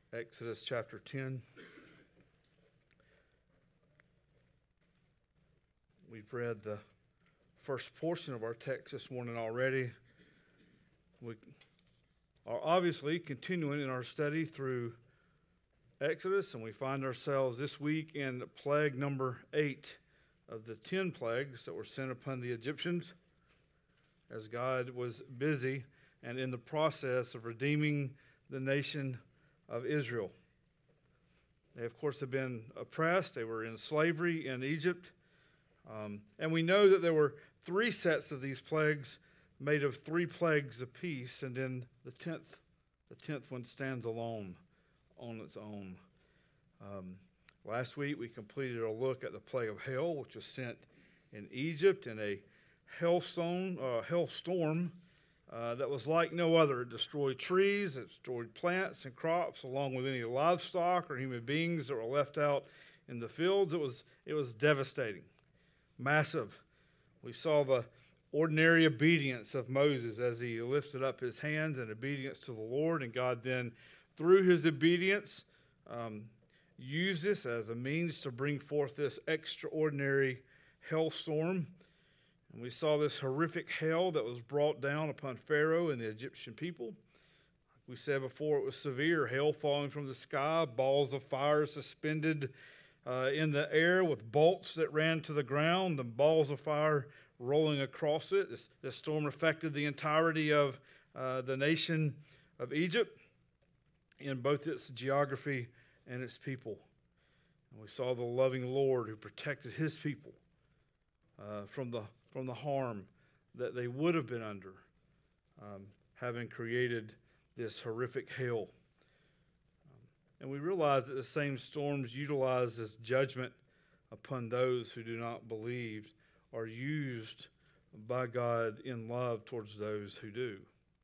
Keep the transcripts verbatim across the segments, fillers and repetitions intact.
Exodus chapter ten. We've read the first portion of our text this morning already. We are obviously continuing in our study through Exodus, and we find ourselves this week in plague number eight of the ten plagues that were sent upon the Egyptians as God was busy and in the process of redeeming the nation of Israel. They, of course, have been oppressed. They were in slavery in Egypt. Um, and we know that there were three sets of these plagues made of three plagues apiece, and then the tenth, the tenth one stands alone on its own. Um, last week we completed a look at the plague of hail, which was sent in Egypt in a hailstone, uh, hailstorm uh, that was like no other. It destroyed trees, it destroyed plants and crops, along with any livestock or human beings that were left out in the fields. It was it was devastating. Massive. We saw the ordinary obedience of Moses as he lifted up his hands in obedience to the Lord, and God then, through his obedience, um, used this as a means to bring forth this extraordinary hailstorm. And we saw this horrific hail that was brought down upon Pharaoh and the Egyptian people. We said before, it was severe hail falling from the sky, balls of fire suspended Uh, in the air with bolts that ran to the ground and balls of fire rolling across it. This, this storm affected the entirety of uh, the nation of Egypt in both its geography and its people. And we saw the loving Lord who protected his people uh, from the from the harm that they would have been under, um, having created this horrific hail. And we realize that the same storms utilized as judgment upon those who do not believe are used by God in love towards those who do.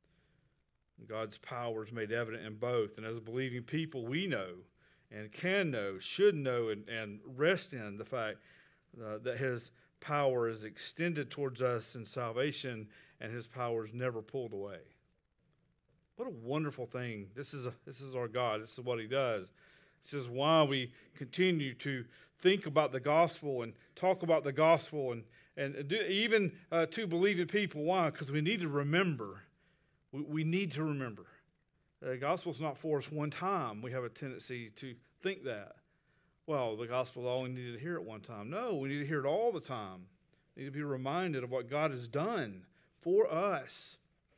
God's power is made evident in both. And as believing people, we know and can know, should know, and, and rest in the fact uh, that his power is extended towards us in salvation, and his power is never pulled away. What a wonderful thing. This is a, this is our God. This is what he does. This is why we continue to think about the gospel and talk about the gospel and, and do, even uh, to believing people. Why? Because we need to remember. We, we need to remember. The gospel's not for us one time. We have a tendency to think that. Well, the gospel only needed to hear it one time. No, we need to hear it all the time. We need to be reminded of what God has done for us.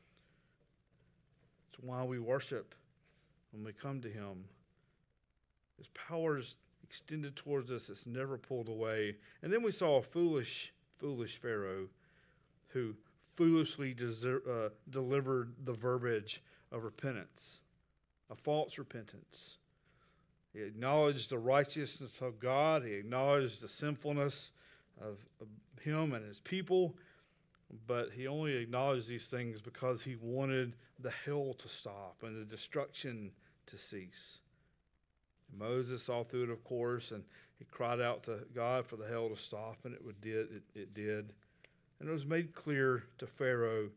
Why we worship when we come to him. His power is extended towards us. It's never pulled away. And then we saw a foolish, foolish Pharaoh who foolishly deser- uh, delivered the verbiage of repentance, a false repentance. He acknowledged the righteousness of God. He acknowledged the sinfulness of, of him and his people. But he only acknowledged these things because he wanted the hell to stop and the destruction to cease. Moses saw through it, of course, and he cried out to God for the hell to stop, and it would did. It, it did. And it was made clear to Pharaoh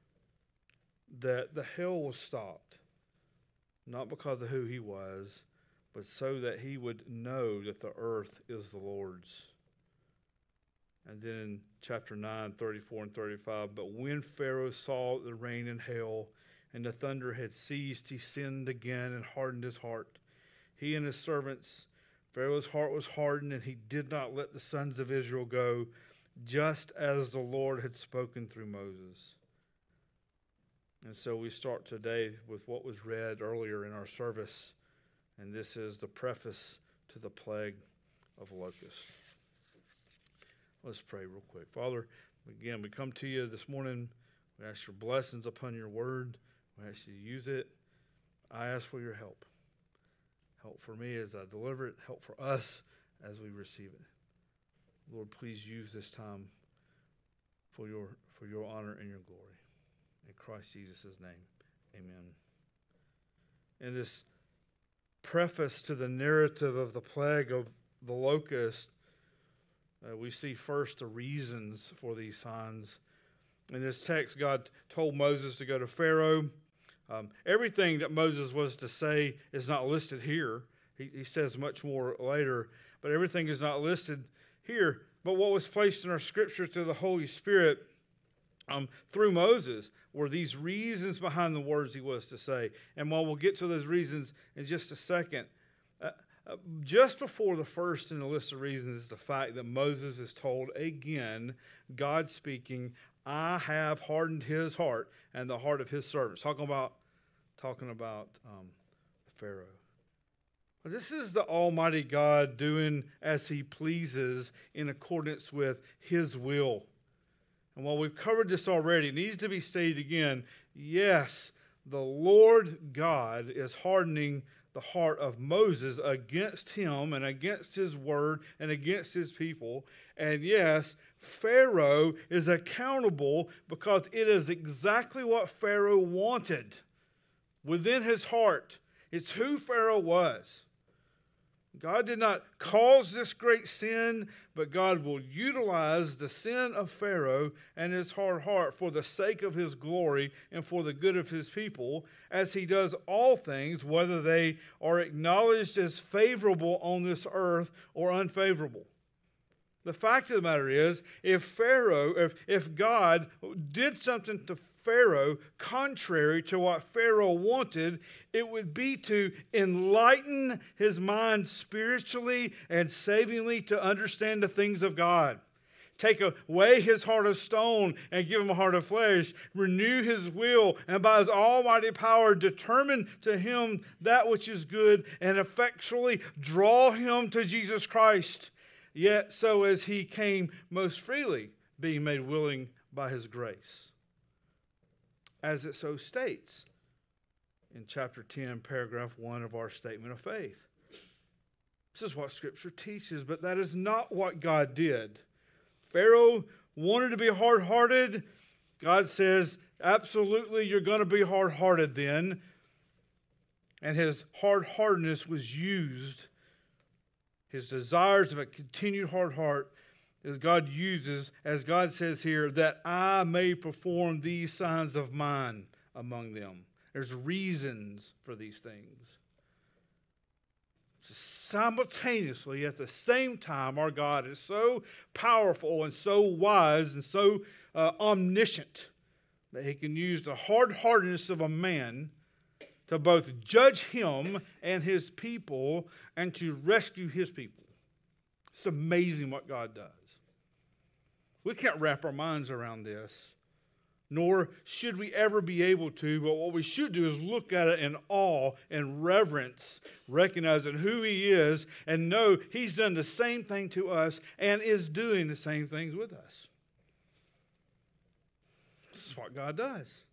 that the hell was stopped, not because of who he was, but so that he would know that the earth is the Lord's. And then in chapter nine, thirty-four and thirty-five, but when Pharaoh saw the rain and hail, and the thunder had ceased, he sinned again and hardened his heart. He and his servants, Pharaoh's heart was hardened, and he did not let the sons of Israel go, just as the Lord had spoken through Moses. And so we start today with what was read earlier in our service, and this is the preface to the plague of locusts. Let's pray real quick. Father, again, we come to you this morning. We ask your blessings upon your word. We ask you to use it. I ask for your help. Help for me as I deliver it. Help for us as we receive it. Lord, please use this time for your for your honor and your glory. In Christ Jesus' name, amen. In this preface to the narrative of the plague of the locust, Uh, we see first the reasons for these signs. In this text, God told Moses to go to Pharaoh Um, everything that Moses was to say is not listed here. He, he says much more later, but everything is not listed here. But what was placed in our scripture through the Holy Spirit um, through Moses were these reasons behind the words he was to say. And while we'll get to those reasons in just a second, uh, uh, just before the first in the list of reasons is the fact that Moses is told again, God speaking, I have hardened his heart and the heart of his servants. Talking about, talking about um, Pharaoh. This is the Almighty God doing as he pleases in accordance with his will. And while we've covered this already, it needs to be stated again. Yes, the Lord God is hardening the heart of Moses against him and against his word and against his people. And yes, Pharaoh is accountable because it is exactly what Pharaoh wanted within his heart. It's who Pharaoh was. God did not cause this great sin, but God will utilize the sin of Pharaoh and his hard heart for the sake of his glory and for the good of his people, as he does all things, whether they are acknowledged as favorable on this earth or unfavorable. The fact of the matter is, if Pharaoh, if, if God did something to Pharaoh contrary to what Pharaoh wanted, it would be to enlighten his mind spiritually and savingly to understand the things of God. Take away his heart of stone and give him a heart of flesh. Renew his will, and by his almighty power determine to him that which is good and effectually draw him to Jesus Christ. Yet so as he came most freely, being made willing by his grace. As it so states in chapter ten, paragraph one of our statement of faith. This is what Scripture teaches, but that is not what God did. Pharaoh wanted to be hard-hearted. God says, absolutely, you're going to be hard-hearted then. And his hard-heartedness was used. His desires of a continued hard heart as God uses, as God says here, that I may perform these signs of mine among them. There's reasons for these things. So simultaneously, at the same time, our God is so powerful and so wise and so uh, omniscient that he can use the hard-heartedness of a man to both judge him and his people and to rescue his people. It's amazing what God does. We can't wrap our minds around this, nor should we ever be able to, but what we should do is look at it in awe and reverence, recognizing who he is, and know he's done the same thing to us and is doing the same things with us. This is what God does.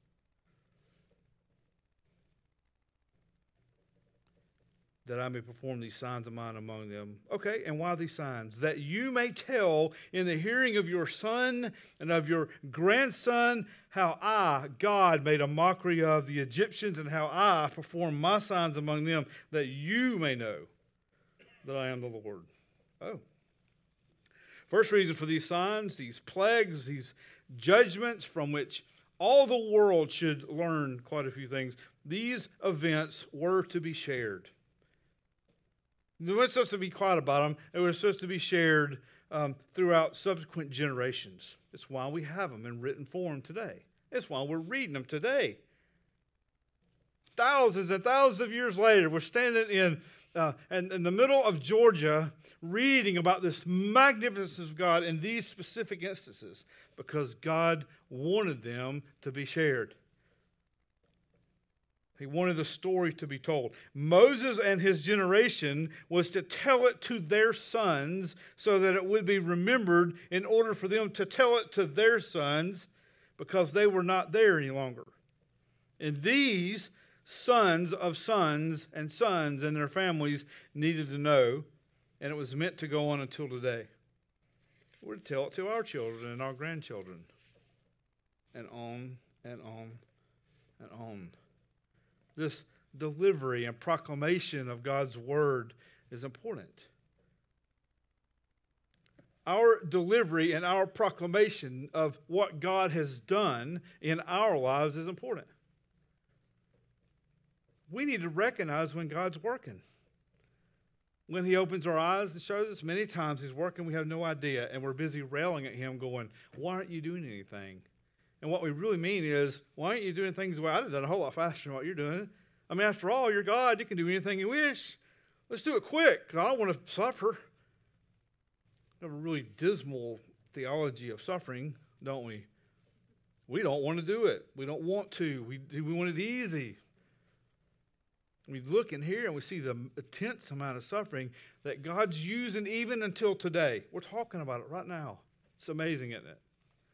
That I may perform these signs of mine among them. Okay, and why these signs? That you may tell in the hearing of your son and of your grandson how I, God, made a mockery of the Egyptians and how I performed my signs among them, that you may know that I am the Lord. Oh. First reason for these signs, these plagues, these judgments from which all the world should learn quite a few things. These events were to be shared. They weren't supposed to be quiet about them. They were supposed to be shared um, throughout subsequent generations. It's why we have them in written form today. It's why we're reading them today. Thousands and thousands of years later, we're standing in, uh, in, in the middle of Georgia reading about this magnificence of God in these specific instances because God wanted them to be shared. He wanted the story to be told. Moses and his generation was to tell it to their sons so that it would be remembered in order for them to tell it to their sons because they were not there any longer. And these sons of sons and sons and their families needed to know, and it was meant to go on until today. We're to tell it to our children and our grandchildren, and on and on and on. This delivery and proclamation of God's word is important. Our delivery and our proclamation of what God has done in our lives is important. we need to recognize when God's working. When he opens our eyes and shows us, many times he's working, we have no idea, and we're busy railing at him going, why aren't you doing anything? And what we really mean is, why aren't you doing things the way I'd have done a whole lot faster than what you're doing? I mean, after all, you're God. You can do anything you wish. Let's do it quick, because I don't want to suffer. We have a really dismal theology of suffering, don't we? We don't want to do it. We don't want to. We, we want it easy. We look in here and we see the intense amount of suffering that God's using even until today. We're talking about it right now. It's amazing, isn't it?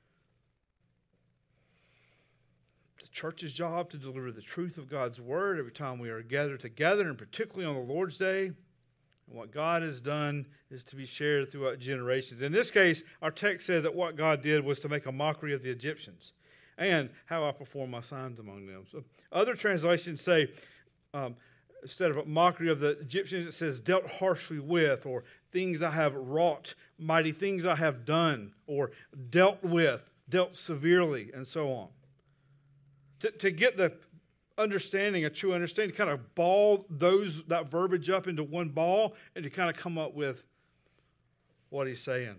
It's the church's job to deliver the truth of God's word every time we are gathered together, and particularly on the Lord's Day. And what God has done is to be shared throughout generations. In this case, our text says that what God did was to make a mockery of the Egyptians and how I perform my signs among them. So other translations say, um, instead of a mockery of the Egyptians, it says dealt harshly with, or things I have wrought, mighty things I have done, or dealt with, dealt severely, and so on. To, to get the understanding, a true understanding, kind of ball those that verbiage up into one ball and to kind of come up with what he's saying.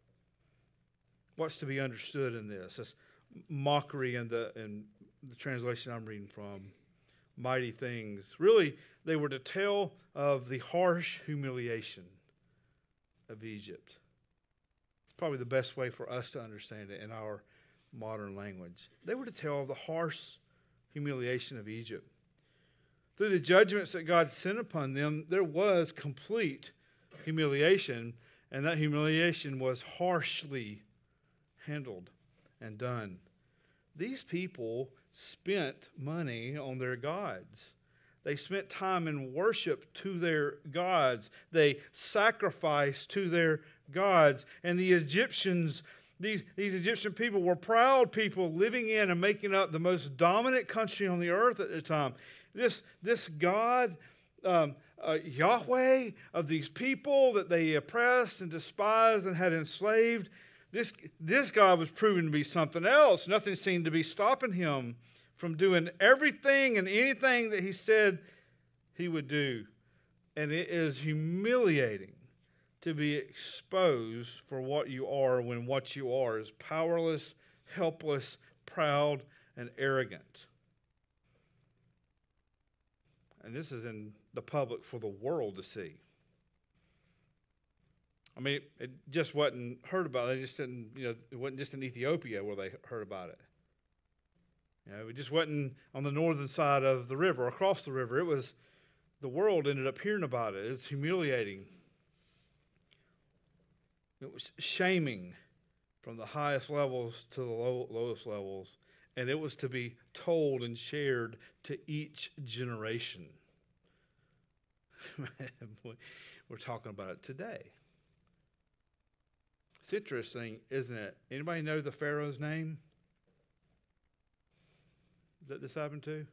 What's to be understood in this? This mockery in the in the translation I'm reading from. Mighty things. Really, they were to tell of the harsh humiliation of Egypt. It's probably the best way for us to understand it in our modern language. They were to tell of the harsh humiliation of Egypt. Through the judgments that God sent upon them, there was complete humiliation, and that humiliation was harshly handled and done. These people spent money on their gods. They spent time in worship to their gods. They sacrificed to their gods. And the Egyptians, these, these Egyptian people were proud people living in and making up the most dominant country on the earth at the time. This, this God, um, uh, Yahweh, of these people that they oppressed and despised and had enslaved, This, this God was proven to be something else. Nothing seemed to be stopping him from doing everything and anything that he said he would do. And it is humiliating to be exposed for what you are when what you are is powerless, helpless, proud, and arrogant. And this is in the public for the world to see. I mean, it just wasn't heard about. They just didn't, you know, it wasn't just in Ethiopia where they heard about it. You know, it just wasn't on the northern side of the river, across the river. It was, the world ended up hearing about it. It's humiliating. It was shaming from the highest levels to the low, lowest levels. And it was to be told and shared to each generation. We're talking about it today. It's interesting, isn't it? Anybody know the Pharaoh's name that this happened to?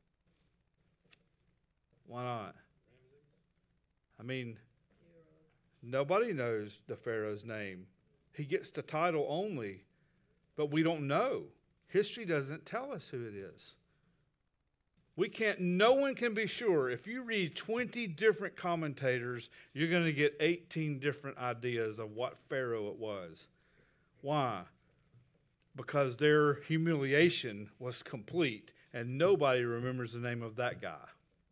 Why not? I mean, nobody knows the Pharaoh's name. He gets the title only, but we don't know. History doesn't tell us who it is. We can't, no one can be sure. If you read twenty different commentators, you're going to get eighteen different ideas of what Pharaoh it was. Why? Because their humiliation was complete, and nobody remembers the name of that guy.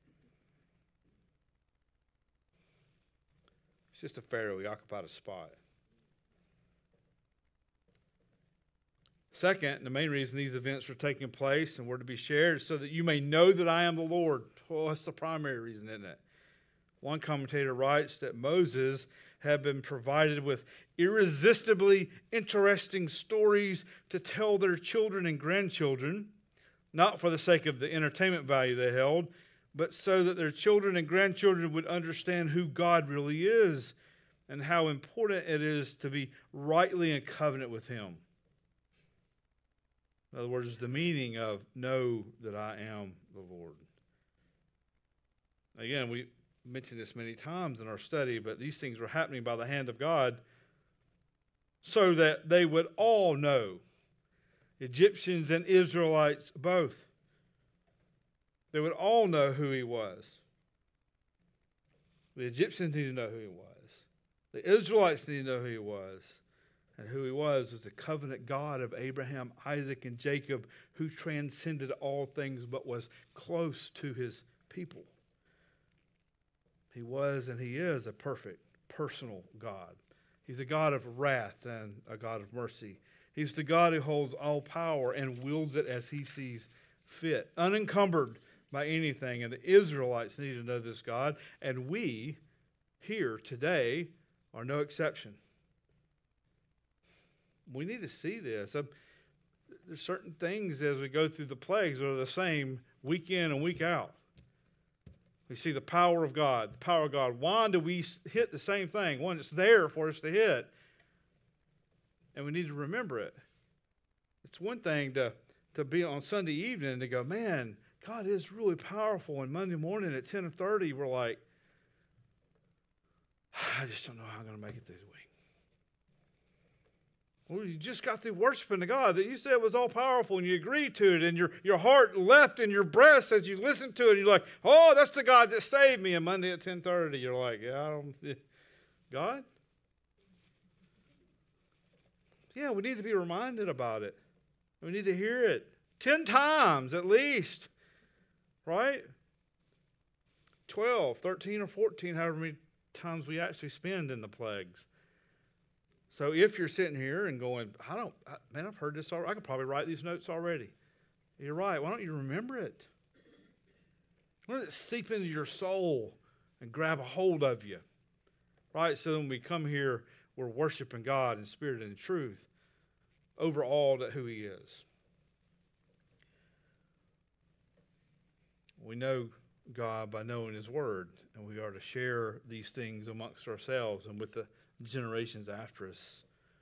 It's just a Pharaoh. He occupied a spot. Second, the main reason these events were taking place and were to be shared is so that you may know that I am the Lord. Well, that's the primary reason, isn't it? One commentator writes that Moses had been provided with irresistibly interesting stories to tell their children and grandchildren, not for the sake of the entertainment value they held, but so that their children and grandchildren would understand who God really is and how important it is to be rightly in covenant with Him. In other words, the meaning of know that I am the Lord. Again, we mentioned this many times in our study, but these things were happening by the hand of God so that they would all know, Egyptians and Israelites both. They would all know who he was. The Egyptians needed to know who he was. The Israelites needed to know who he was. And who he was was the covenant God of Abraham, Isaac, and Jacob, who transcended all things but was close to his people. He was and he is a perfect, personal God. He's a God of wrath and a God of mercy. He's the God who holds all power and wields it as he sees fit, unencumbered by anything. And the Israelites need to know this God, and we here today are no exception. We need to see this. There's certain things as we go through the plagues that are the same week in and week out. We see the power of God, the power of God. Why do we hit the same thing? One, it's there for us to hit, and we need to remember it. It's one thing to, to be on Sunday evening and to go, man, God is really powerful. And Monday morning at ten thirty, we're like, I just don't know how I'm going to make it through the week. Well, you just got through worshiping the God that you said was all powerful, and you agreed to it, and your, your heart leapt in your breast as you listened to it, and you're like, oh, that's the God that saved me. And Monday at ten thirty, you're like, yeah, I don't see God? Yeah, we need to be reminded about it. We need to hear it ten times at least, right? twelve, thirteen, or fourteen, however many times we actually spend in the plagues. So if you're sitting here and going, I don't, I, man, I've heard this already. I could probably write these notes already. You're right. Why don't you remember it? Let it seep into your soul and grab a hold of you, right? So when we come here, we're worshiping God in spirit and in truth over all that who he is. We know God by knowing his word, and we are to share these things amongst ourselves and with the generations after us,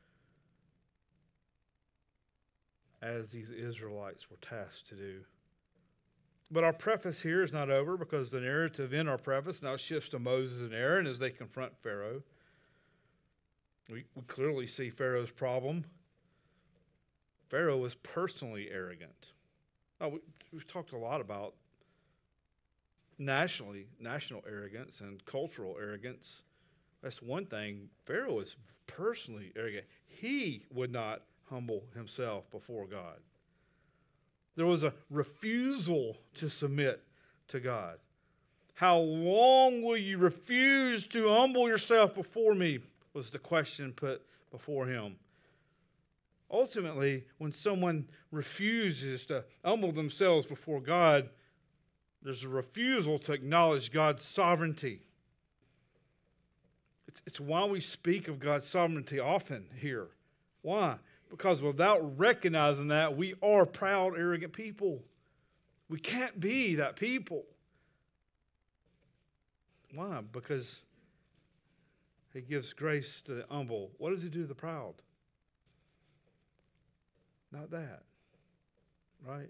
as these Israelites were tasked to do. But our preface here is not over, because the narrative in our preface now shifts to Moses and Aaron as they confront Pharaoh. We, we clearly see Pharaoh's problem. Pharaoh was personally arrogant. Oh, we, we've talked a lot about nationally, national arrogance and cultural arrogance. That's one thing. Pharaoh was personally arrogant. He would not humble himself before God. There was a refusal to submit to God. How long will you refuse to humble yourself before me, was the question put before him. Ultimately, when someone refuses to humble themselves before God, there's a refusal to acknowledge God's sovereignty. It's, it's why we speak of God's sovereignty often here. Why? Because without recognizing that, we are proud, arrogant people. We can't be that people. Why? Because he gives grace to the humble. What does he do to the proud? Not that. Right?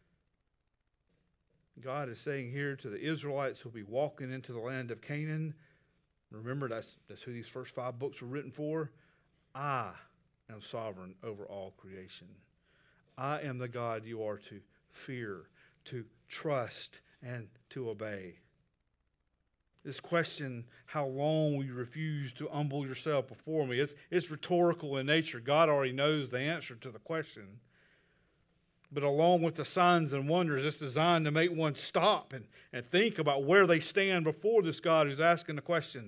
God is saying here to the Israelites who'll be walking into the land of Canaan. Remember, that's, that's who these first five books were written for. I am sovereign over all creation. I am the God you are to fear, to trust, and to obey. This question, how long will you refuse to humble yourself before me? It's, it's rhetorical in nature. God already knows the answer to the question. But along with the signs and wonders, it's designed to make one stop and, and think about where they stand before this God who's asking the question.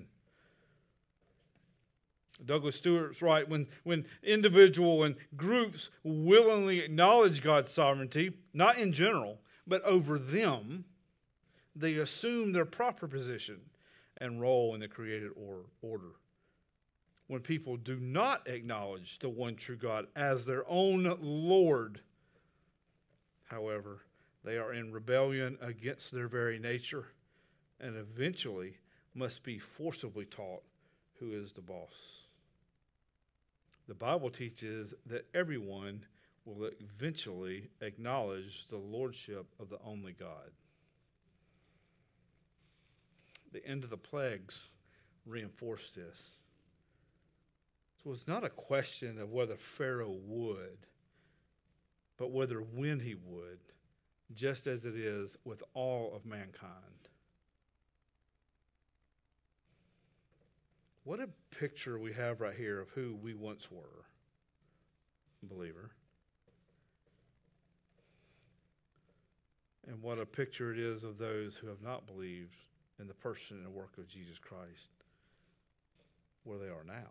Douglas Stewart's right. When, when individual and groups willingly acknowledge God's sovereignty, not in general, but over them, they assume their proper position and role in the created or, order. When people do not acknowledge the one true God as their own Lord, however, they are in rebellion against their very nature and eventually must be forcibly taught who is the boss. The Bible teaches that everyone will eventually acknowledge the lordship of the only God. The end of the plagues reinforced this. So it's not a question of whether Pharaoh would, but whether when he would just as it is with all of mankind. What a picture we have right here of who we once were, believer. And what a picture it is of those who have not believed in the person and work of Jesus Christ, where they are now.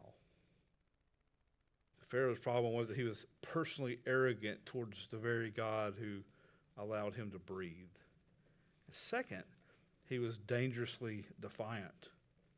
Pharaoh's problem was that he was personally arrogant towards the very God who allowed him to breathe. Second, he was dangerously defiant.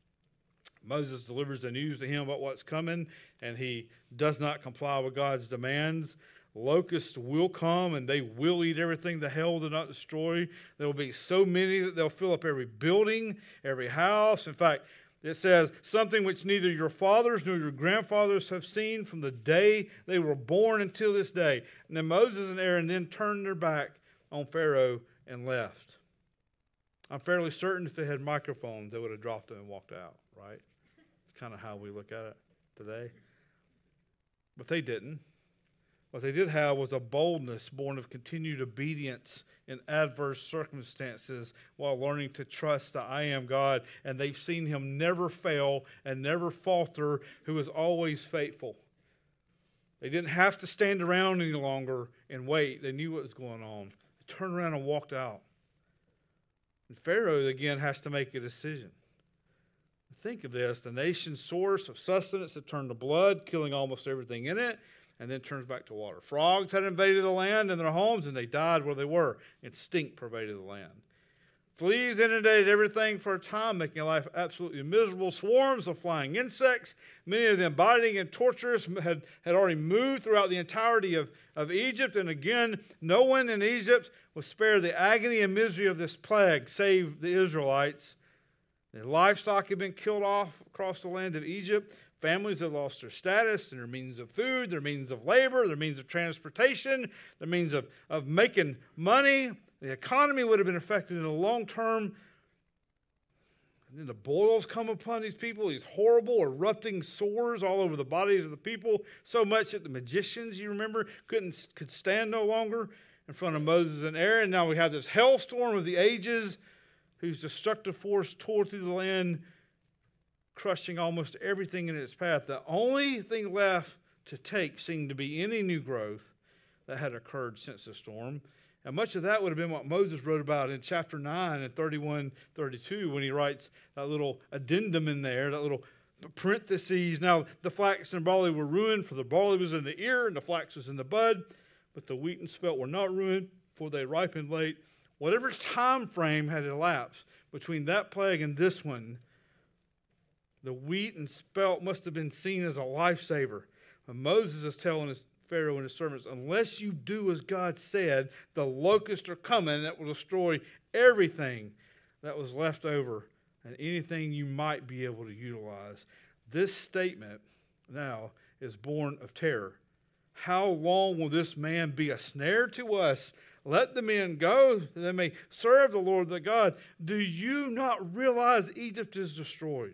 Moses delivers the news to him about what's coming, and he does not comply with God's demands. Locusts will come, and they will eat everything the hell did not destroy. There will be so many that they'll fill up every building, every house. In fact, it says, something which neither your fathers nor your grandfathers have seen from the day they were born until this day. And then Moses and Aaron then turned their back on Pharaoh and left. I'm fairly certain if they had microphones, they would have dropped them and walked out, right? It's kind of how we look at it today. But they didn't. What they did have was a boldness born of continued obedience in adverse circumstances while learning to trust that I am God. And they've seen him never fail and never falter, who is always faithful. They didn't have to stand around any longer and wait. They knew what was going on. They turned around and walked out. And Pharaoh, again, has to make a decision. Think of this. The nation's source of sustenance had turned to blood, killing almost everything in it, and then turns back to water. Frogs had invaded the land and their homes, and they died where they were. And stink pervaded the land. Fleas inundated everything for a time, making life absolutely miserable. Swarms of flying insects, many of them biting and torturous, had, had already moved throughout the entirety of, of Egypt. And again, no one in Egypt was spared the agony and misery of this plague, save the Israelites. The livestock had been killed off across the land of Egypt. Families had lost their status and their means of food, their means of labor, their means of transportation, their means of, of making money. The economy would have been affected in the long term. And then the boils come upon these people, these horrible erupting sores all over the bodies of the people, so much that the magicians, you remember, couldn't could stand no longer in front of Moses and Aaron. Now we have this hailstorm of the ages whose destructive force tore through the land, crushing almost everything in its path. The only thing left to take seemed to be any new growth that had occurred since the storm. And much of that would have been what Moses wrote about in chapter nine and thirty-one, thirty-two, when he writes that little addendum in there, that little parentheses. Now, the flax and barley were ruined, for the barley was in the ear and the flax was in the bud, but the wheat and spelt were not ruined, for they ripened late. Whatever time frame had elapsed between that plague and this one, the wheat and spelt must have been seen as a lifesaver. And Moses is telling his Pharaoh and his servants, unless you do as God said, the locusts are coming that will destroy everything that was left over and anything you might be able to utilize. This statement now is born of terror. How long will this man be a snare to us? Let the men go, that they may serve the Lord their God. Do you not realize Egypt is destroyed?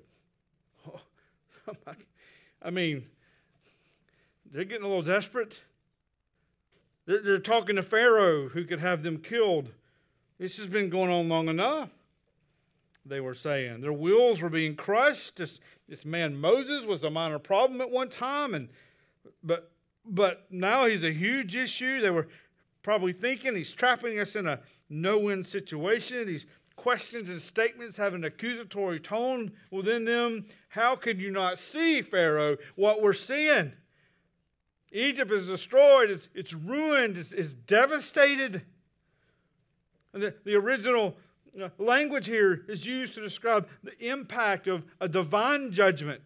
Oh, I mean, they're getting a little desperate. They're, they're talking to Pharaoh who could have them killed. This has been going on long enough, they were saying. Their wheels were being crushed. This, this man Moses was a minor problem at one time, and but but now he's a huge issue. They were probably thinking he's trapping us in a no-win situation. These questions and statements have an accusatory tone within them. How could you not see, Pharaoh, what we're seeing? Egypt is destroyed. It's, it's ruined. It's, it's devastated. And the, the original uh, language here is used to describe the impact of a divine judgment.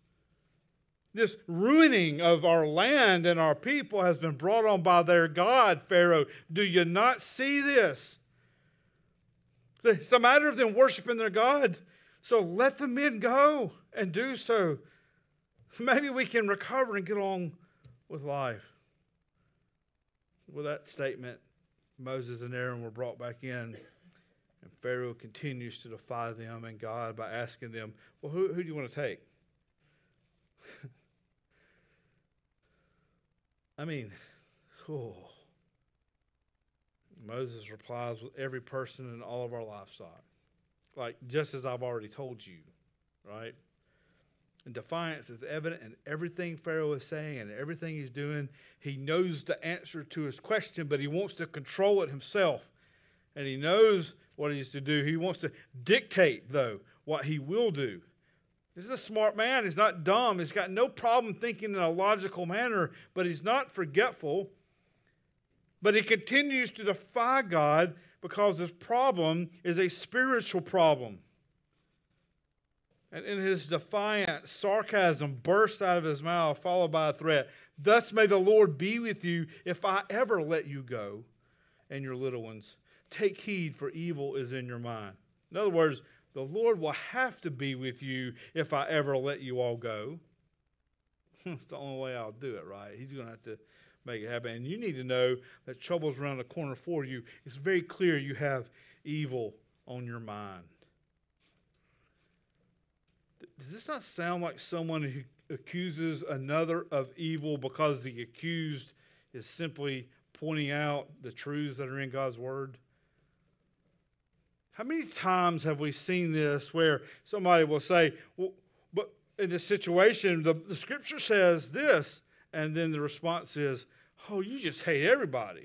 This ruining of our land and our people has been brought on by their God, Pharaoh. Do you not see this? It's a matter of them worshiping their God. So let the men go and do so. Maybe we can recover and get along with life. With that statement, Moses and Aaron were brought back in. And Pharaoh continues to defy them and God by asking them, well, who, who do you want to take? I mean, oh, Moses replies with every person in all of our livestock. Like, just as I've already told you, right? And defiance is evident in everything Pharaoh is saying and everything he's doing. He knows the answer to his question, but he wants to control it himself. And he knows what he's to do. He wants to dictate, though, what he will do. This is a smart man. He's not dumb. He's got no problem thinking in a logical manner, but he's not forgetful. But he continues to defy God because his problem is a spiritual problem. And in his defiance, sarcasm bursts out of his mouth, followed by a threat. Thus may the Lord be with you if I ever let you go and your little ones. Take heed, for evil is in your mind. In other words, the Lord will have to be with you if I ever let you all go. It's the only way I'll do it, right? He's going to have to make it happen. And you need to know that trouble's around the corner for you. It's very clear you have evil on your mind. Does this not sound like someone who accuses another of evil because the accused is simply pointing out the truths that are in God's Word? How many times have we seen this where somebody will say, well, but in this situation, the, the Scripture says this, and then the response is, oh, you just hate everybody.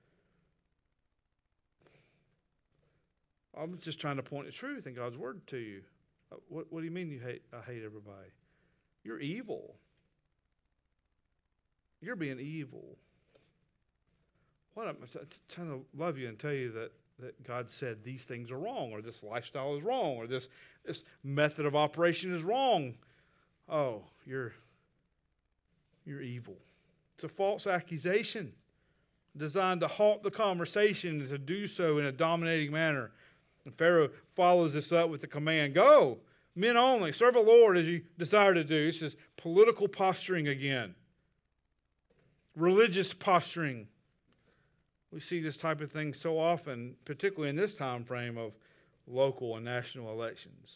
I'm just trying to point the truth in God's Word to you. What, what do you mean you hate? I hate everybody? You're evil. You're being evil. What I'm t- trying to love you and tell you that, that God said these things are wrong, or this lifestyle is wrong, or this, this method of operation is wrong. Oh, you're, you're evil. It's a false accusation designed to halt the conversation and to do so in a dominating manner. And Pharaoh follows this up with the command, go, men only, serve the Lord as you desire to do. This is political posturing again. Religious posturing. We see this type of thing so often, particularly in this time frame of local and national elections.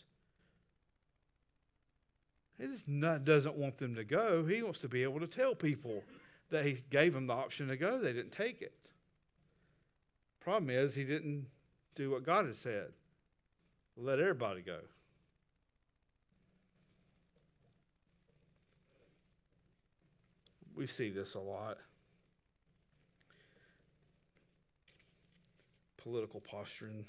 He just not, doesn't want them to go. He wants to be able to tell people that he gave them the option to go. They didn't take it. Problem is, he didn't do what God has said. Let everybody go. We see this a lot. Political posturing.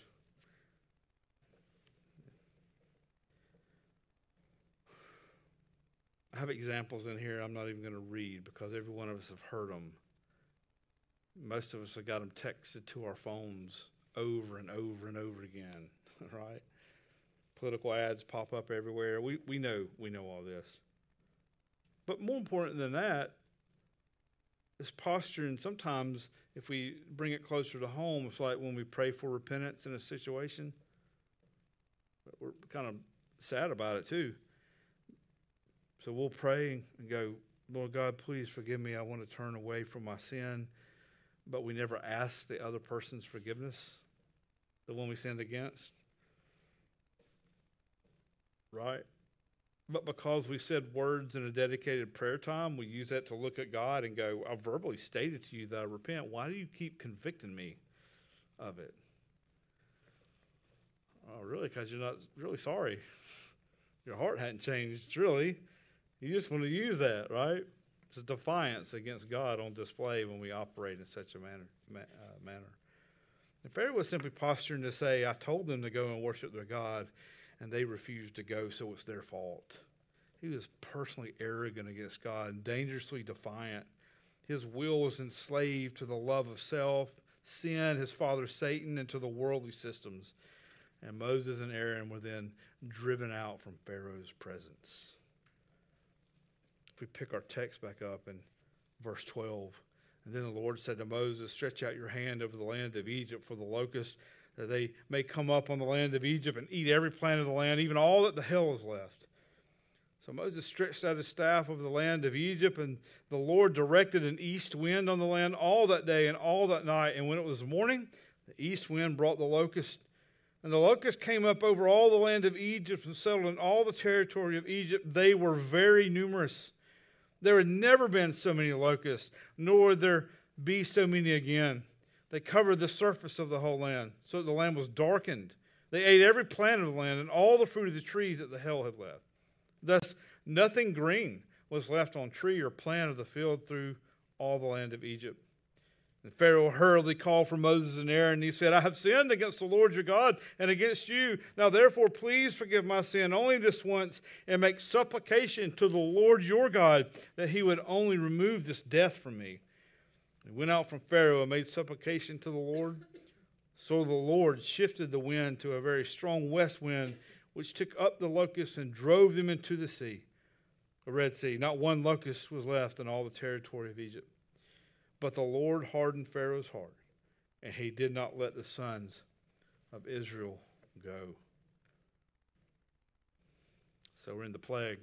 I have examples in here I'm not even going to read because every one of us have heard them. Most of us have got them texted to our phones over and over and over again, right? Political ads pop up everywhere. We we know we know all this. But more important than that, this posture, and sometimes if we bring it closer to home, it's like when we pray for repentance in a situation. But we're kind of sad about it too. So we'll pray and go, Lord God, please forgive me. I want to turn away from my sin. But we never ask the other person's forgiveness, the one we sinned against. Right? But because we said words in a dedicated prayer time, we use that to look at God and go, I verbally stated to you that I repent. Why do you keep convicting me of it? Oh, really? Because you're not really sorry. Your heart hadn't changed, really. You just want to use that, right? It's a defiance against God on display when we operate in such a manner. Ma- uh, manner. And Pharaoh was simply posturing to say, I told them to go and worship their God, and they refused to go, so it's their fault. He was personally arrogant against God and dangerously defiant. His will was enslaved to the love of self, sin, his father Satan, and to the worldly systems. And Moses and Aaron were then driven out from Pharaoh's presence. If we pick our text back up in verse twelve, and then the Lord said to Moses, stretch out your hand over the land of Egypt for the locusts, that they may come up on the land of Egypt and eat every plant of the land, even all that the hill is left. So Moses stretched out his staff over the land of Egypt, and the Lord directed an east wind on the land all that day and all that night. And when it was morning, the east wind brought the locust. And the locusts came up over all the land of Egypt and settled in all the territory of Egypt. They were very numerous. There had never been so many locusts, nor would there be so many again. They covered the surface of the whole land, so that the land was darkened. They ate every plant of the land and all the fruit of the trees that the hail had left. Thus, nothing green was left on tree or plant of the field through all the land of Egypt. And Pharaoh hurriedly called for Moses and Aaron, and he said, I have sinned against the Lord your God and against you. Now therefore please forgive my sin only this once, and make supplication to the Lord your God that he would only remove this death from me. He went out from Pharaoh and made supplication to the Lord. So the Lord shifted the wind to a very strong west wind, which took up the locusts and drove them into the sea, the Red Sea. Not one locust was left in all the territory of Egypt. But the Lord hardened Pharaoh's heart, and he did not let the sons of Israel go. So we're in the plague.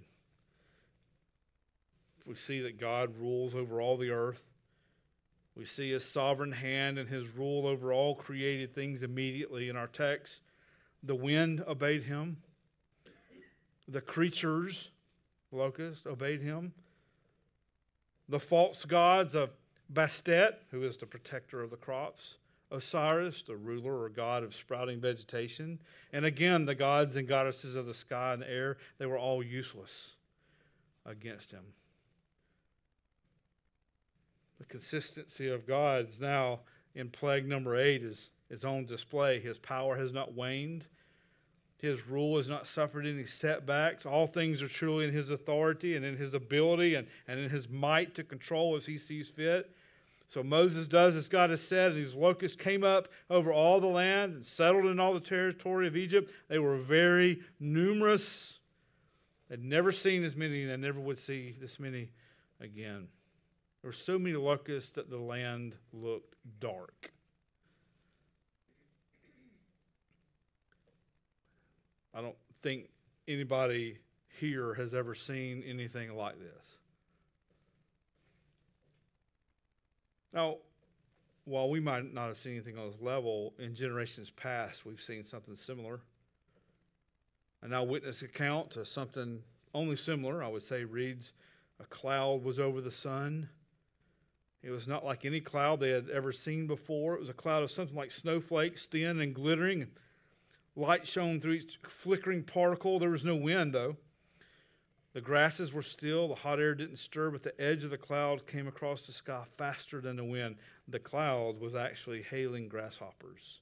We see that God rules over all the earth. We see his sovereign hand and his rule over all created things immediately in our text. The wind obeyed him. The creatures, locusts, obeyed him. The false gods of Bastet, who is the protector of the crops. Osiris, the ruler or god of sprouting vegetation. And again, the gods and goddesses of the sky and the air, they were all useless against him. The consistency of God's now in plague number eight is, is on display. His power has not waned. His rule has not suffered any setbacks. All things are truly in his authority and in his ability and, and in his might to control as he sees fit. So Moses does as God has said, and these locusts came up over all the land and settled in all the territory of Egypt. They were very numerous. They'd never seen as many, and they never would see this many again. There were so many locusts that the land looked dark. I don't think anybody here has ever seen anything like this. Now, while we might not have seen anything on this level, in generations past, we've seen something similar. An eyewitness account to something only similar, I would say, reads, a cloud was over the sun. It was not like any cloud they had ever seen before. It was a cloud of something like snowflakes, thin and glittering. Light shone through each flickering particle. There was no wind, though. The grasses were still. The hot air didn't stir, but the edge of the cloud came across the sky faster than the wind. The cloud was actually hailing grasshoppers.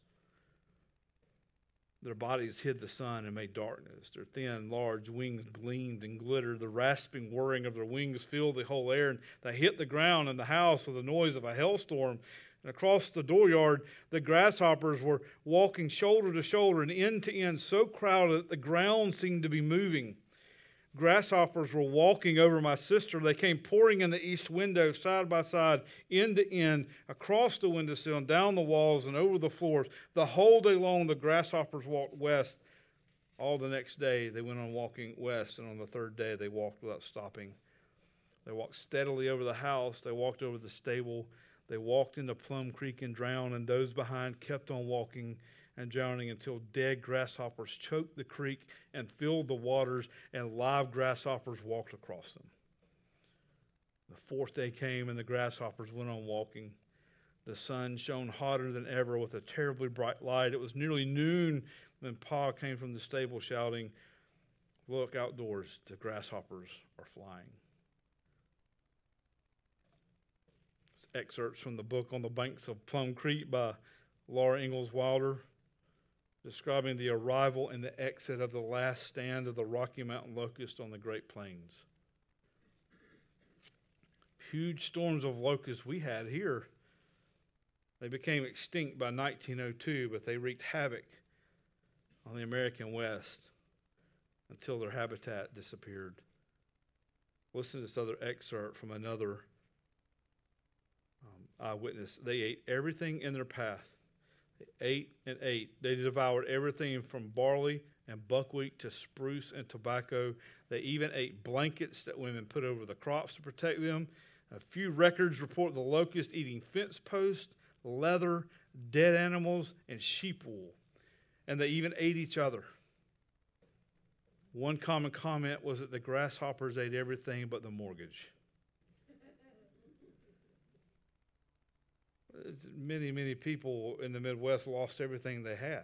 Their bodies hid the sun and made darkness. Their thin, large wings gleamed and glittered. The rasping whirring of their wings filled the whole air, and they hit the ground and the house with the noise of a hailstorm. And across the dooryard, the grasshoppers were walking shoulder to shoulder and end to end, so crowded that the ground seemed to be moving. Grasshoppers were walking over my sister. They came pouring in the east window, side by side, end to end, across the windowsill, and down the walls and over the floors. The whole day long, the grasshoppers walked west. All the next day, they went on walking west, and on the third day, they walked without stopping. They walked steadily over the house. They walked over the stable. They walked into Plum Creek and drowned, and those behind kept on walking and drowning until dead grasshoppers choked the creek and filled the waters, and live grasshoppers walked across them. The fourth day came, and the grasshoppers went on walking. The sun shone hotter than ever with a terribly bright light. It was nearly noon when Pa came from the stable shouting, "Look outdoors, the grasshoppers are flying." Excerpts from the book On the Banks of Plum Creek by Laura Ingalls Wilder, describing the arrival and the exit of the last stand of the Rocky Mountain locust on the Great Plains. Huge storms of locusts we had here. They became extinct by nineteen oh two, but they wreaked havoc on the American West until their habitat disappeared. Listen to this other excerpt from another um, eyewitness. They ate everything in their path. They ate and ate. They devoured everything from barley and buckwheat to spruce and tobacco. They even ate blankets that women put over the crops to protect them. A few records report the locust eating fence posts, leather, dead animals, and sheep wool. And they even ate each other. One common comment was that the grasshoppers ate everything but the mortgage. many, many people in the Midwest lost everything they had.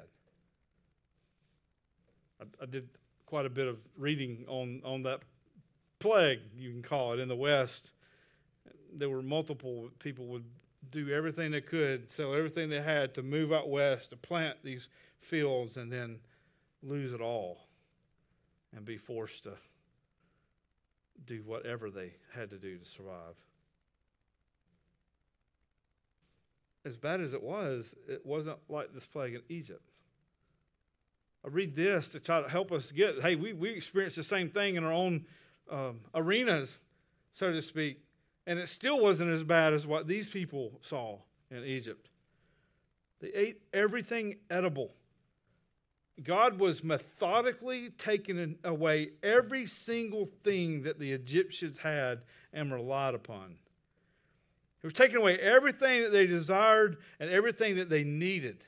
I, I did quite a bit of reading on, on that plague, you can call it, in the West. There were multiple people would do everything they could, sell everything they had to move out west, to plant these fields, and then lose it all and be forced to do whatever they had to do to survive. As bad as it was, it wasn't like this plague in Egypt. I read this to try to help us get, hey, we, we experienced the same thing in our own um, arenas, so to speak, and it still wasn't as bad as what these people saw in Egypt. They ate everything edible. God was methodically taking away every single thing that the Egyptians had and relied upon. He was taking away everything that they desired and everything that they needed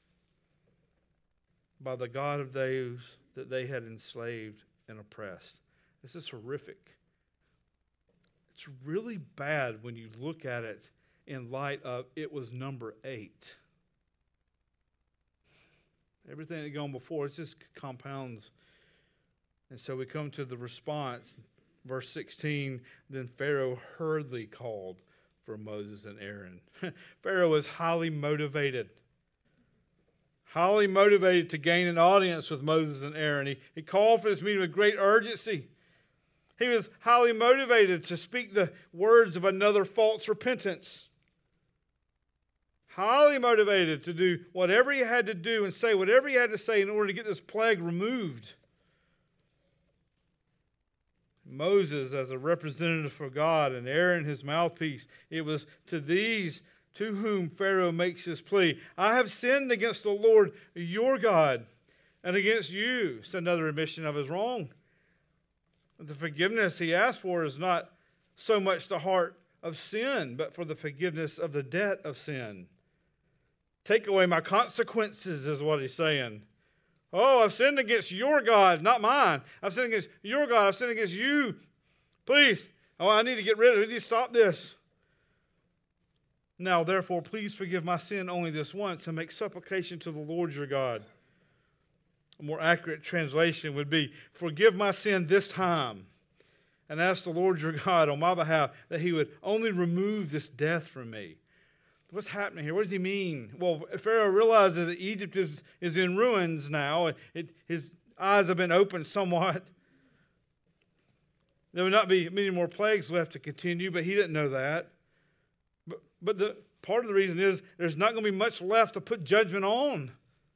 by the God of those that they had enslaved and oppressed. This is horrific. It's really bad when you look at it in light of it was number eight. Everything that had gone before, it just compounds. And so we come to the response. Verse sixteen, then Pharaoh hurriedly called for Moses and Aaron. Pharaoh was highly motivated. Highly motivated to gain an audience with Moses and Aaron. He, he called for this meeting with great urgency. He was highly motivated to speak the words of another false repentance. Highly motivated to do whatever he had to do and say whatever he had to say in order to get this plague removed. Moses as a representative for God and Aaron his mouthpiece. It was to these to whom Pharaoh makes his plea. I have sinned against the Lord your God and against you. It's another admission of his wrong. The forgiveness he asked for is not so much the heart of sin, but for the forgiveness of the debt of sin. Take away my consequences is what he's saying. Oh, I've sinned against your God, not mine. I've sinned against your God. I've sinned against you. Please. Oh, I need to get rid of it. I need to stop this. Now, therefore, please forgive my sin only this once and make supplication to the Lord your God. A more accurate translation would be, forgive my sin this time and ask the Lord your God on my behalf that he would only remove this death from me. What's happening here? What does he mean? Well, Pharaoh realizes that Egypt is, is in ruins now. It, his eyes have been opened somewhat. There would not be many more plagues left to continue, but he didn't know that. But, but the part of the reason is there's not going to be much left to put judgment on.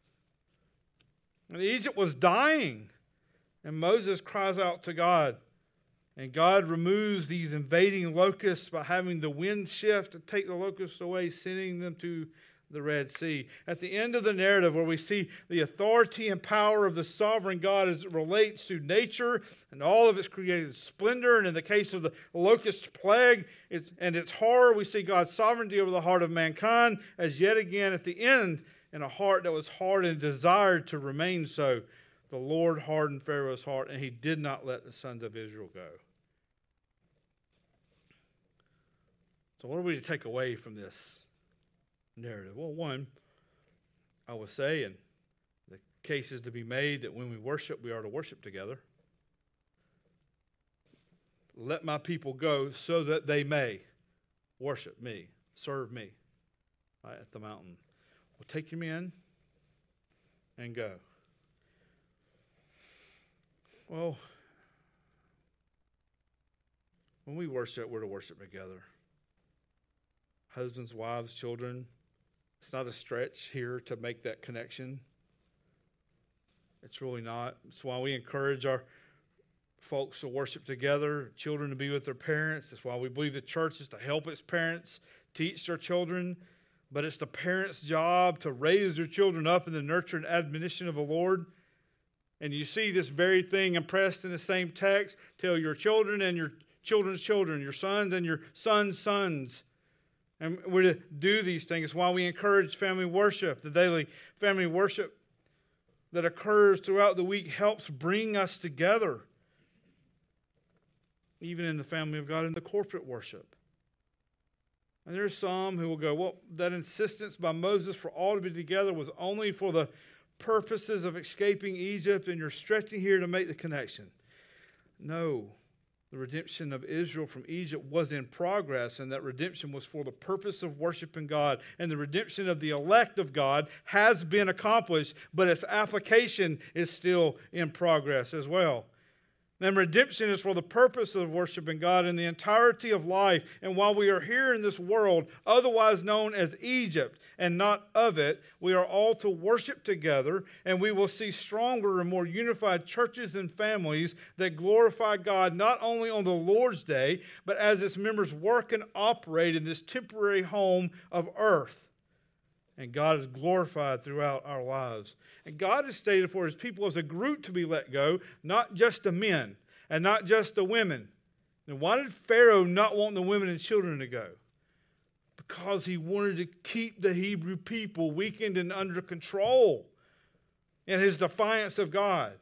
And Egypt was dying. And Moses cries out to God. And God removes these invading locusts by having the wind shift to take the locusts away, sending them to the Red Sea. At the end of the narrative, where we see the authority and power of the sovereign God as it relates to nature and all of its created splendor, and in the case of the locust plague it's, and its horror, we see God's sovereignty over the heart of mankind, as yet again at the end, in a heart that was hard and desired to remain so, the Lord hardened Pharaoh's heart, and he did not let the sons of Israel go. So what are we to take away from this narrative? Well, one, I would say, and the case is to be made that when we worship, we are to worship together. Let my people go so that they may worship me, serve me right, at the mountain. Well, take your men and go. Well, when we worship, we're to worship together. Husbands, wives, children. It's not a stretch here to make that connection. It's really not. It's why we encourage our folks to worship together, children to be with their parents. That's why we believe the church is to help its parents teach their children. But it's the parents' job to raise their children up in the nurture and admonition of the Lord. And you see this very thing impressed in the same text. Tell your children and your children's children, your sons and your sons' sons. And we're to do these things. It's why we encourage family worship. The daily family worship that occurs throughout the week helps bring us together. Even in the family of God, in the corporate worship. And there's some who will go, well, that insistence by Moses for all to be together was only for the purposes of escaping Egypt, and you're stretching here to make the connection. No, the redemption of Israel from Egypt was in progress, and that redemption was for the purpose of worshiping God. And the redemption of the elect of God has been accomplished, but its application is still in progress as well. And redemption is for the purpose of worshiping God in the entirety of life. And while we are here in this world, otherwise known as Egypt, and not of it, we are all to worship together, and we will see stronger and more unified churches and families that glorify God not only on the Lord's Day, but as its members work and operate in this temporary home of earth. And God is glorified throughout our lives. And God has stated for His people as a group to be let go, not just the men and not just the women. And why did Pharaoh not want the women and children to go? Because he wanted to keep the Hebrew people weakened and under control in his defiance of God.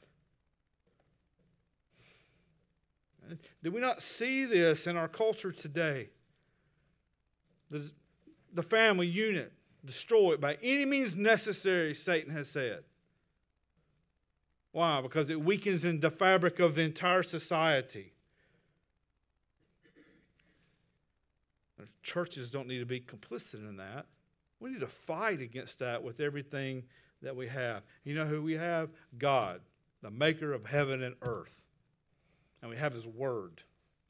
Did we not see this in our culture today? The, the family unit. Destroy it by any means necessary, Satan has said. Why? Because it weakens in the fabric of the entire society. Churches don't need to be complicit in that. We need to fight against that with everything that we have. You know who we have? God, the maker of heaven and earth. And we have His Word.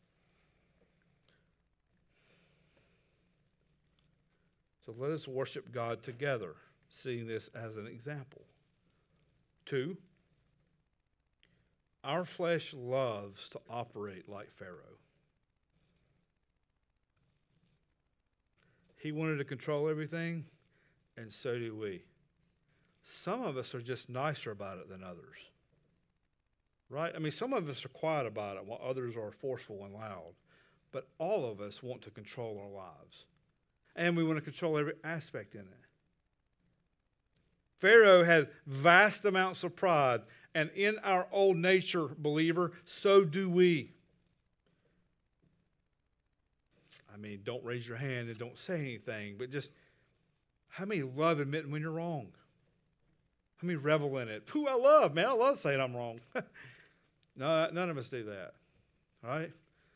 So let us worship God together, seeing this as an example. Two, our flesh loves to operate like Pharaoh. He wanted to control everything, and so do we. Some of us are just nicer about it than others. Right? I mean, some of us are quiet about it, while others are forceful and loud. But all of us want to control our lives. And we want to control every aspect in it. Pharaoh has vast amounts of pride. And in our old nature, believer, so do we. I mean, don't raise your hand and don't say anything. But just, how many love admitting when you're wrong? How many revel in it? Pooh, I love, man. I love saying I'm wrong. No, none of us do that. All right?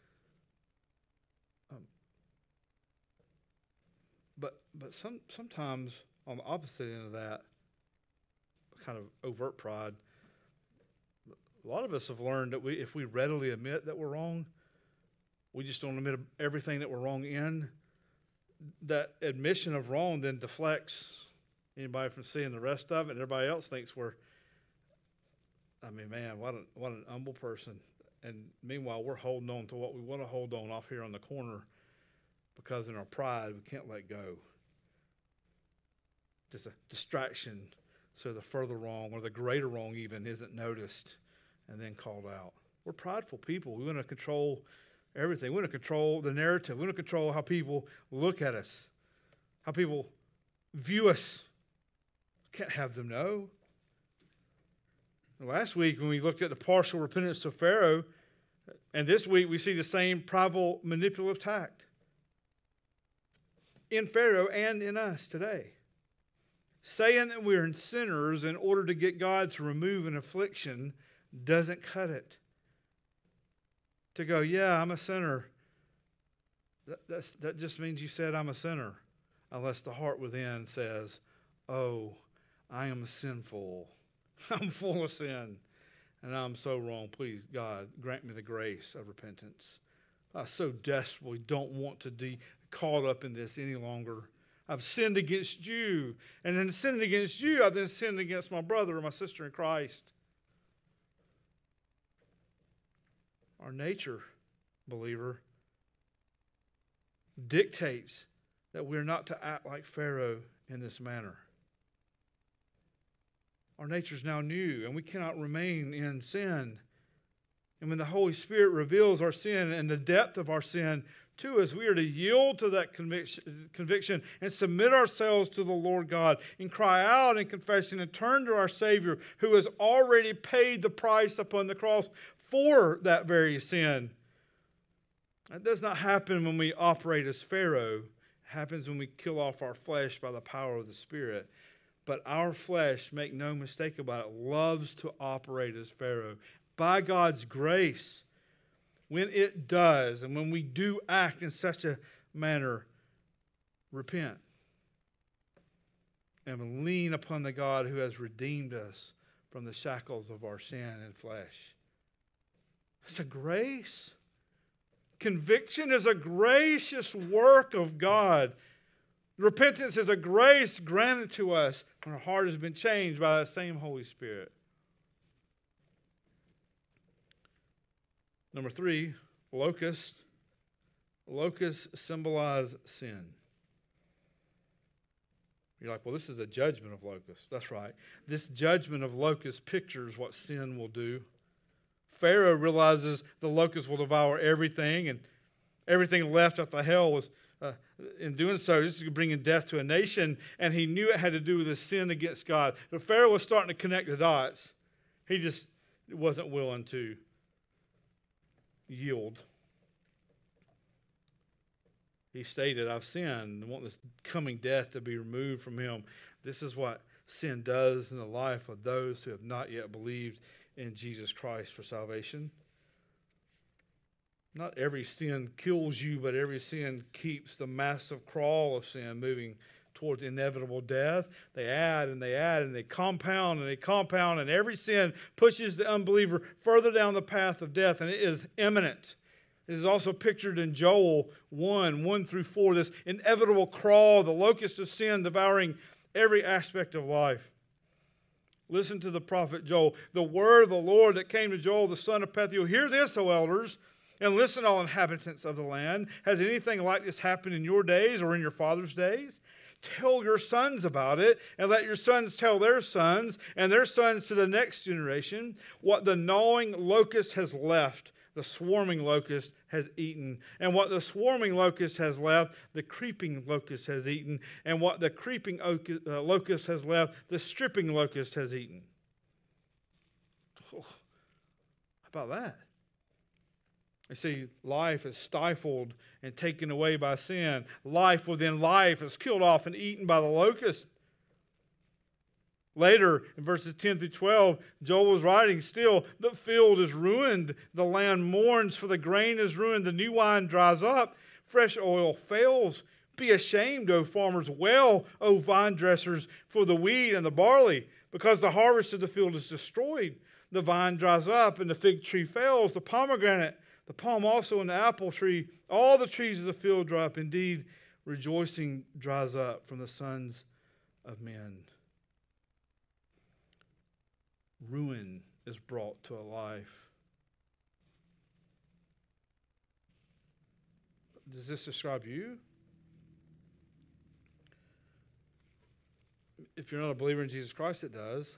But but some sometimes on the opposite end of that, kind of overt pride, a lot of us have learned that we, if we readily admit that we're wrong, we just don't admit everything that we're wrong in. That admission of wrong then deflects anybody from seeing the rest of it, and everybody else thinks we're, I mean, man, what, a, what an humble person. And meanwhile, we're holding on to what we want to hold on off here on the corner because in our pride, we can't let go. Just a distraction so the further wrong or the greater wrong even isn't noticed and then called out. We're prideful people. We want to control everything. We want to control the narrative. We want to control how people look at us, how people view us. Can't have them know. Last week when we looked at the partial repentance of Pharaoh, and this week we see the same prideful, manipulative tact in Pharaoh and in us today. Saying that we're sinners in order to get God to remove an affliction doesn't cut it. To go, yeah, I'm a sinner, that, that's, that just means you said I'm a sinner, unless the heart within says, oh, I am sinful. I'm full of sin, and I'm so wrong. Please, God, grant me the grace of repentance. I so desperately don't want to be caught up in this any longer. I've sinned against you, and in sinning against you, I've then sinned against my brother or my sister in Christ. Our nature, believer, dictates that we're not to act like Pharaoh in this manner. Our nature is now new, and we cannot remain in sin. And when the Holy Spirit reveals our sin and the depth of our sin to us, we are to yield to that conviction, conviction and submit ourselves to the Lord God and cry out in confession and turn to our Savior who has already paid the price upon the cross for that very sin. That does not happen when we operate as Pharaoh. happens when we kill off our flesh by the power of the Spirit. But our flesh, make no mistake about it, loves to operate as Pharaoh. By God's grace, when it does, and when we do act in such a manner, repent and lean upon the God who has redeemed us from the shackles of our sin and flesh. It's a grace. Conviction is a gracious work of God. Repentance is a grace granted to us when our heart has been changed by that same Holy Spirit. Number three, locusts. Locusts symbolize sin. You're like, well, this is a judgment of locusts. That's right. This judgment of locusts pictures what sin will do. Pharaoh realizes the locusts will devour everything, and everything left after hell was, uh, in doing so, this is bringing death to a nation, and he knew it had to do with his sin against God. But Pharaoh was starting to connect the dots. He just wasn't willing to yield. He stated, I've sinned and want this coming death to be removed from him. This is what sin does in the life of those who have not yet believed in Jesus Christ for salvation. Not every sin kills you, but every sin keeps the massive crawl of sin moving towards inevitable death. They add and they add and they compound and they compound, and every sin pushes the unbeliever further down the path of death, and it is imminent. This is also pictured in Joel one, one through four, this inevitable crawl, the locust of sin devouring every aspect of life. Listen to the prophet Joel. The word of the Lord that came to Joel, the son of Pethuel. Hear this, O elders, and listen, all inhabitants of the land. Has anything like this happened in your days or in your father's days? Tell your sons about it, and let your sons tell their sons, and their sons to the next generation, what the gnawing locust has left, the swarming locust has eaten. And what the swarming locust has left, the creeping locust has eaten. And what the creeping locust has left, the stripping locust has eaten. Oh, how about that? You see, life is stifled and taken away by sin. Life within life is killed off and eaten by the locust. Later, in verses ten through twelve, Joel was writing, still, the field is ruined. The land mourns, for the grain is ruined. The new wine dries up. Fresh oil fails. Be ashamed, O farmers. Well, O vine dressers, for the wheat and the barley, because the harvest of the field is destroyed. The vine dries up, and the fig tree fails. The pomegranate, the palm also, and the apple tree, all the trees of the field dry up. Indeed, rejoicing dries up from the sons of men. Ruin is brought to a life. Does this describe you? If you're not a believer in Jesus Christ, it does.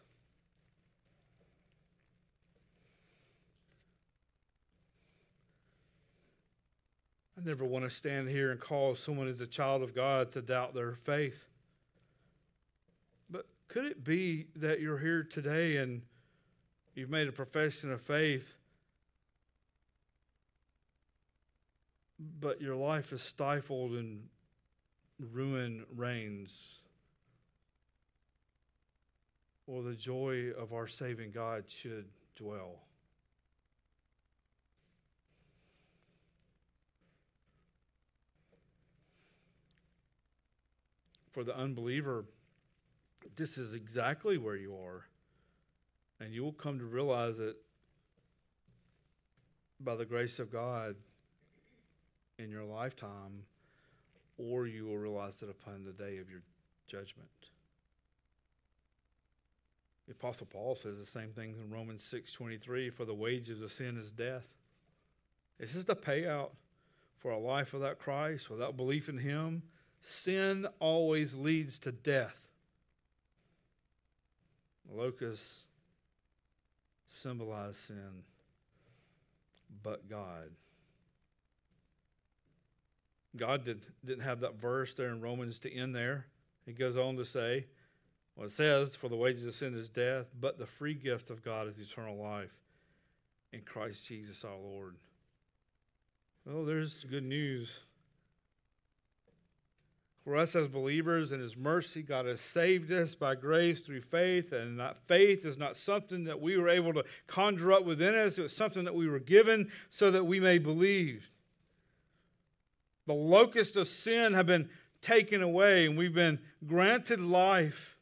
I never want to stand here and call someone as a child of God to doubt their faith. But could it be that you're here today and you've made a profession of faith, but your life is stifled and ruin reigns? Or the joy of our saving God should dwell. For the unbeliever, this is exactly where you are. And you will come to realize it by the grace of God in your lifetime, or you will realize it upon the day of your judgment. The Apostle Paul says the same thing in Romans six twenty-three, for the wages of sin is death. This is the payout for a life without Christ, without belief in Him. Sin always leads to death. The locusts symbolize sin, but God. God did, didn't have that verse there in Romans to end there. He goes on to say, well, it says, for the wages of sin is death, but the free gift of God is eternal life in Christ Jesus our Lord. Well, there's good news. for us as believers. In His mercy, God has saved us by grace through faith, and that faith is not something that we were able to conjure up within us. It was something that we were given so that we may believe. The locusts of sin have been taken away, and we've been granted life.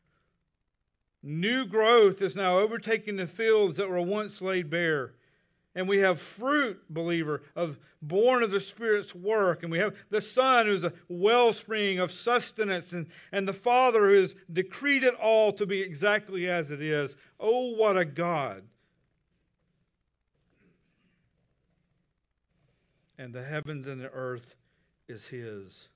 New growth is now overtaking the fields that were once laid bare. And we have fruit, believer, of born of the Spirit's work. And we have the Son, who's a wellspring of sustenance, and, and the Father, who has decreed it all to be exactly as it is. Oh, what a God. And the heavens and the earth is His.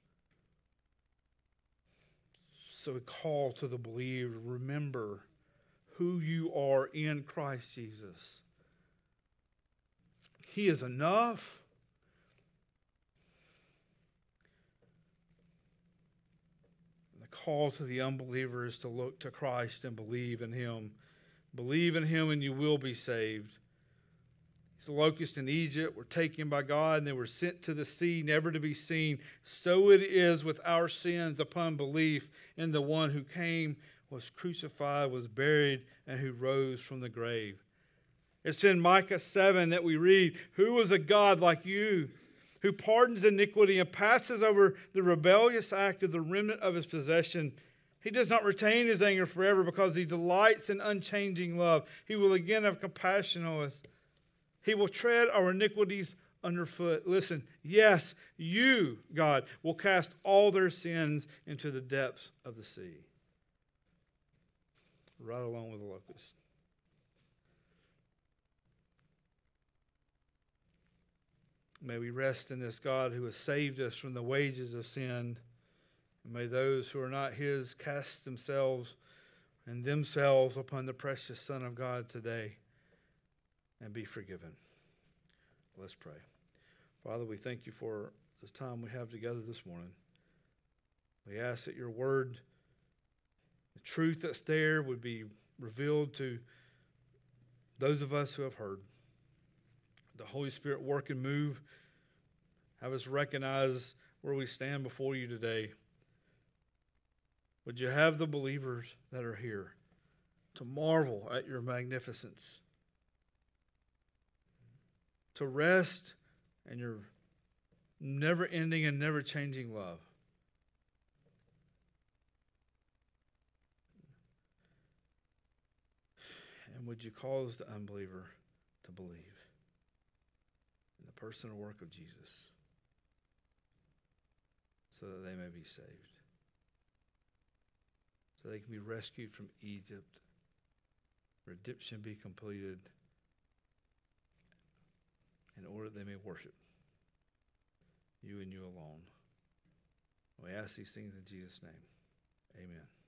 So we call to the believer, remember who you are in Christ Jesus. He is enough. And the call to the unbeliever is to look to Christ and believe in Him. Believe in Him and you will be saved. The locusts in Egypt were taken by God and they were sent to the sea, never to be seen. So it is with our sins upon belief in the one who came, was crucified, was buried, and who rose from the grave. It's in Micah seven that we read, who is a God like you, who pardons iniquity and passes over the rebellious act of the remnant of His possession. He does not retain His anger forever because He delights in unchanging love. He will again have compassion on us. He will tread our iniquities underfoot. Listen, yes, you, God, will cast all their sins into the depths of the sea. Right along with the locust. May we rest in this God who has saved us from the wages of sin. And may those who are not His cast themselves and themselves upon the precious Son of God today and be forgiven. Let's pray. Father, we thank You for this time we have together this morning. We ask that Your word, the truth that's there, would be revealed to those of us who have heard. The Holy Spirit work and move. Have us recognize where we stand before You today. Would You have the believers that are here to marvel at Your magnificence, to rest in Your never-ending and never-changing love. And would You cause the unbeliever to believe in the person and work of Jesus so that they may be saved, so they can be rescued from Egypt, redemption be completed, in order that they may worship You and You alone. We ask these things in Jesus' name. Amen.